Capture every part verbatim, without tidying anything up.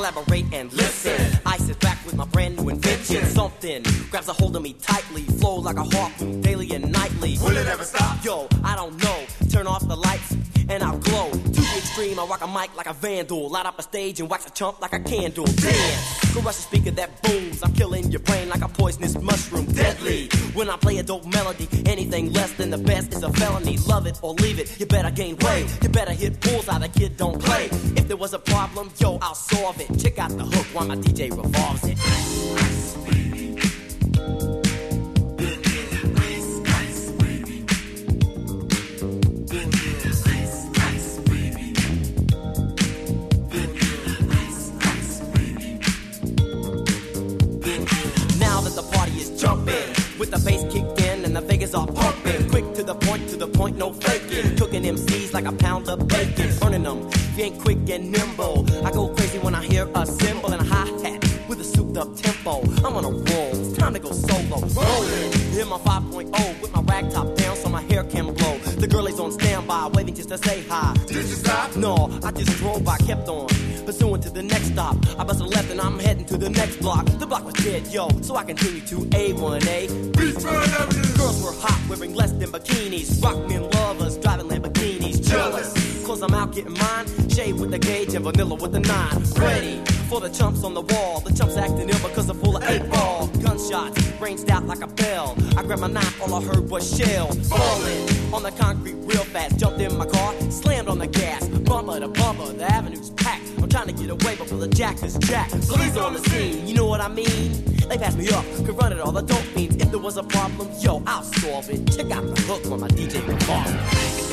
collaborate and listen. I sit back with my brand new invention. Something grabs a hold of me tightly, flow like a harpoon daily and nightly. Will it ever stop? Yo, I don't know. Turn off the lights and I'll glow. To the extreme, I rock a mic like a vandal. Light up a stage and wax a chump like a candle. Dance, crush a speaker that booms. I'm killing your brain like a poisonous mushroom. Deadly, when I play a dope melody. Anything less than the best is a felony. Love it or leave it, you better gain weight. You better hit bullseye, the kid don't play. If there was a problem, yo, I'll solve it. Check out the hook while my D J revolves it. With the bass kicked in and the Vegas all pumping. Quick to the point, to the point, no faking. Cooking M Cs like a pound of bacon. Burning them, if you ain't quick and nimble. I go crazy when I hear a cymbal and a hi-hat with a souped up tempo. I'm on a roll, it's time to go solo. Rolling, hit my five point oh with my rag top down so my hair can blow. The girl is on standby, waving just to say hi. Did you stop? No, I just drove by, kept on pursuing to the next stop. I busted left and I'm heading to the next block. The block was dead, yo, so I continued to A one A. Beachfront Avenue. Girls were hot, wearing less than bikinis. Rock men lovers, driving Lamborghinis. Jealous, cause I'm out getting mine. Shade with the gauge and vanilla with the nine. Ready for the chumps on the wall. The chumps acting ill because they're full of eight ball. Gunshots ranged out like a bell. I grabbed my knife, all I heard was shells. Falling on the concrete real fast. Jumped in my car, slammed on the gas. Bumper to bumper, the avenue's packed. I'm trying to get away before the jack is jacked. Police on the scene, you know what I mean? They passed me up, could run it all, I don't mean. If there was a problem, yo, I'll solve it. Check out the hook when my D J revolves it.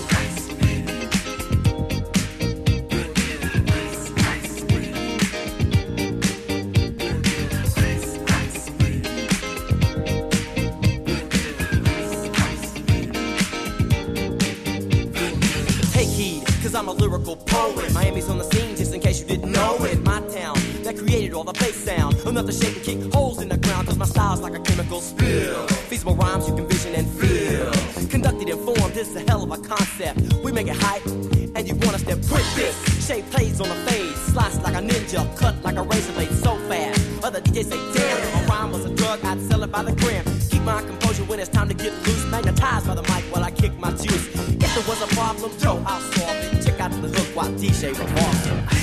Cause I'm a lyrical poet. Miami's on the scene, just in case you didn't know it. My town, that created all the bass sound. Another shake and kick holes in the ground. Cause my style's like a chemical spill. Feasible rhymes you can vision and feel. Conducted in form, this is a hell of a concept. We make it hype, and you want us to print this. Shape plays on the fade, slice like a ninja, cut like a razor blade so fast. Other D Js say, damn, if a rhyme was a drug, I'd sell it by the gram. Keep my composure when it's time to get loose. Magnetized by the mic while I kick my juice. If there was a problem, yo, I'll solve it. Check out the hook while D J revolves it.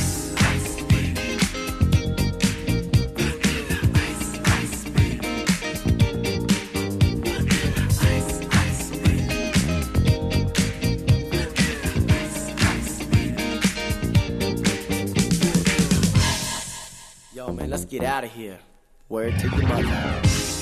Yo, man, let's get out of here. Word to your mother.